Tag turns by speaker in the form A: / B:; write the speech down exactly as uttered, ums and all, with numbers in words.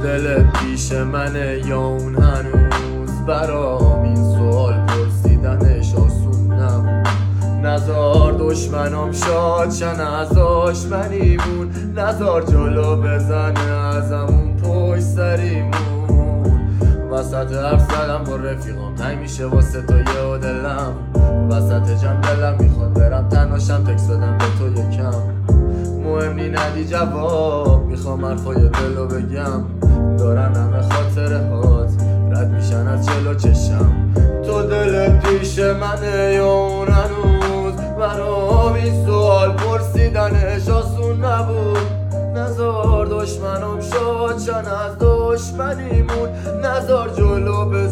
A: دلت پیش منه یا اون هنوز برام این سوال پرسیدنش آسون نبود. نزار دشمنام شاد شن از آشمنیمون، نزار جلو بزنه ازمون پشت سریمون. وسط حرف زدم با رفیقام تنگ میشه واسه تو یه دلم، وسط جمع دلم میخواد برم تنهاشم تکس بدم به تو یکم. مهم نی ندی جواب، میخوام حرفای دلو بگم، دارن همه خاطره هات رد میشن از جلو چشم. تو دلت پیش منه یا اون هنوز برام این سوال پرسیدنش آسون نبود. نزار دشمنم شاد شن از دشمنیمون، نزار جلو